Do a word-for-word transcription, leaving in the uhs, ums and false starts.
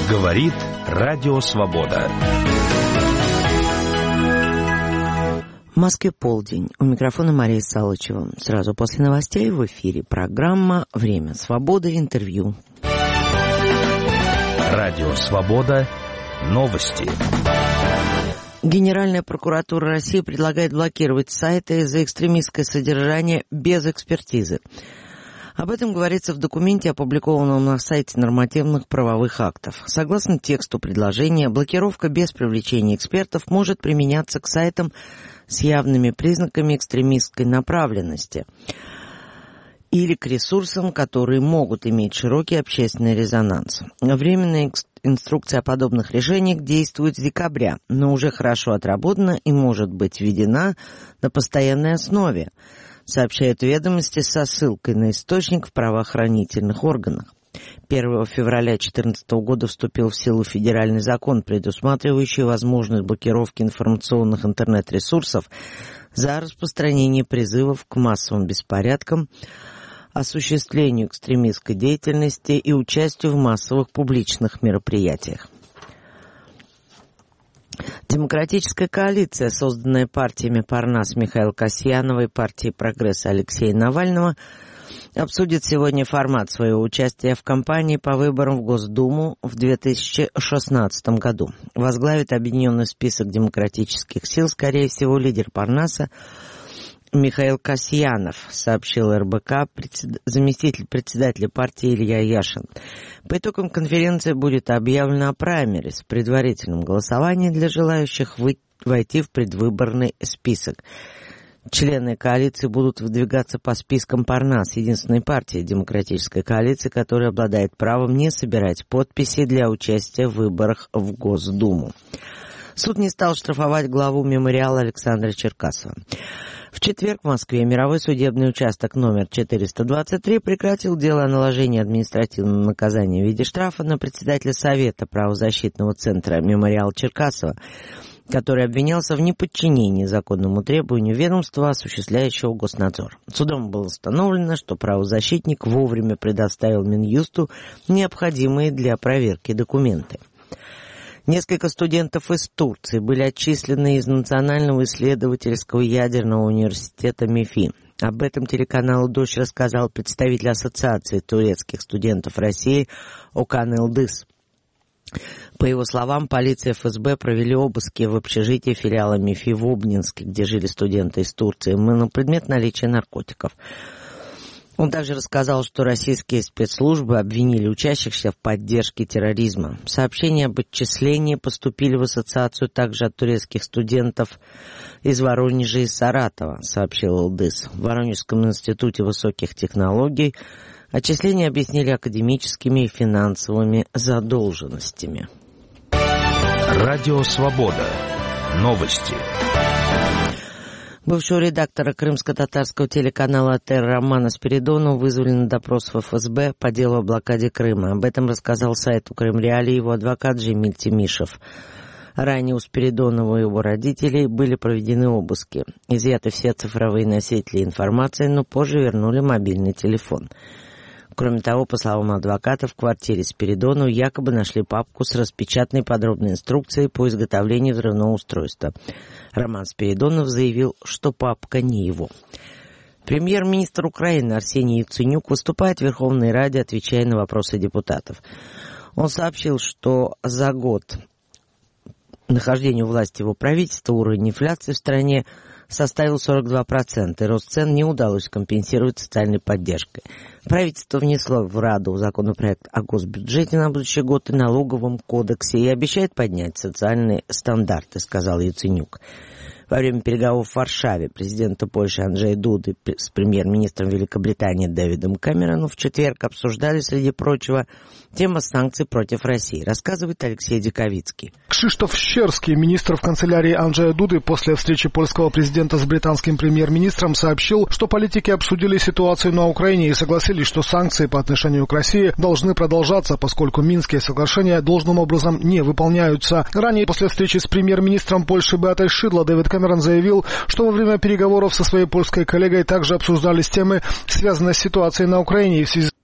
Говорит Радио Свобода. В Москве полдень. У микрофона Мария Салычева. Сразу после новостей в эфире программа «Время свободы. Интервью». Радио Свобода. Новости. Генеральная прокуратура России предлагает блокировать сайты за экстремистское содержание без экспертизы. Об этом говорится в документе, опубликованном на сайте нормативных правовых актов. Согласно тексту предложения, блокировка без привлечения экспертов может применяться к сайтам с явными признаками экстремистской направленности или к ресурсам, которые могут иметь широкий общественный резонанс. Временная инструкция о подобных решениях действует с декабря, но уже хорошо отработана и может быть введена на постоянной основе, сообщают ведомости со ссылкой на источник в правоохранительных органах. первого февраля две тысячи четырнадцатого года вступил в силу федеральный закон, предусматривающий возможность блокировки информационных интернет-ресурсов за распространение призывов к массовым беспорядкам, осуществлению экстремистской деятельности и участию в массовых публичных мероприятиях. Демократическая коалиция, созданная партиями Парнас Михаила Касьянова и партией Прогресса Алексея Навального, обсудит сегодня формат своего участия в кампании по выборам в Госдуму в две тысячи шестнадцатом году. Возглавит объединенный список демократических сил, скорее всего, лидер Парнаса Михаил Касьянов, сообщил эр бэ ка председ... заместитель председателя партии Илья Яшин. По итогам конференции будет объявлено о праймерис, предварительном голосовании для желающих вы... войти в предвыборный список. Члены коалиции будут выдвигаться по спискам Парнас, единственной партии демократической коалиции, которая обладает правом не собирать подписи для участия в выборах в Госдуму. Суд не стал штрафовать главу мемориала Александра Черкасова. В четверг в Москве мировой судебный участок номер четыреста двадцать три прекратил дело о наложении административного наказания в виде штрафа на председателя Совета правозащитного центра «Мемориал» Черкасова, который обвинялся в неподчинении законному требованию ведомства, осуществляющего госнадзор. Судом было установлено, что правозащитник вовремя предоставил Минюсту необходимые для проверки документы. Несколько студентов из Турции были отчислены из Национального исследовательского ядерного университета МИФИ. Об этом телеканалу «Дождь» рассказал представитель Ассоциации турецких студентов России Окан Илдыс. По его словам, полиция эф эс бэ провели обыски в общежитии филиала МИФИ в Обнинске, где жили студенты из Турции, на предмет наличия наркотиков. Он также рассказал, что российские спецслужбы обвинили учащихся в поддержке терроризма. Сообщения об отчислении поступили в ассоциацию также от турецких студентов из Воронежа и Саратова, сообщил Илдыс. В Воронежском институте высоких технологий отчисления объяснили академическими и финансовыми задолженностями. Радио Свобода. Новости. Бывшего редактора крымско-татарского телеканала ТЭР Романа Спиридонова вызвали на допрос в эф эс бэ по делу о блокаде Крыма. Об этом рассказал сайту Крымреалии его адвокат Джемиль Тимишев. Ранее у Спиридонова и его родителей были проведены обыски. Изъяты все цифровые носители информации, но позже вернули мобильный телефон. Кроме того, по словам адвоката, в квартире Спиридонова якобы нашли папку с распечатанной подробной инструкцией по изготовлению взрывного устройства. Роман Спиридонов заявил, что папка не его. Премьер-министр Украины Арсений Яценюк выступает в Верховной Раде, отвечая на вопросы депутатов. Он сообщил, что за год нахождения у власти его правительства уровень инфляции в стране составил сорок два процента, и рост цен не удалось компенсировать социальной поддержкой. Правительство внесло в Раду законопроект о госбюджете на будущий год и налоговом кодексе и обещает поднять социальные стандарты, сказал Яценюк. Во время переговоров в Варшаве президента Польши Анджея Дуды с премьер-министром Великобритании Дэвидом Кэмероном в четверг обсуждали, среди прочего, тему санкций против России, рассказывает Алексей Диковицкий. Кшиштоф Щерский, министр в канцелярии Анджея Дуды, после встречи польского президента с британским премьер-министром сообщил, что политики обсудили ситуацию на Украине и согласились, что санкции по отношению к России должны продолжаться, поскольку Минские соглашения должным образом не выполняются. Ранее, после встречи с премьер-министром Польши Беатой Шидло, Дэвид Кэмерон заявил, что во время переговоров со своей польской коллегой также обсуждались темы, связанные с ситуацией на Украине, и в связи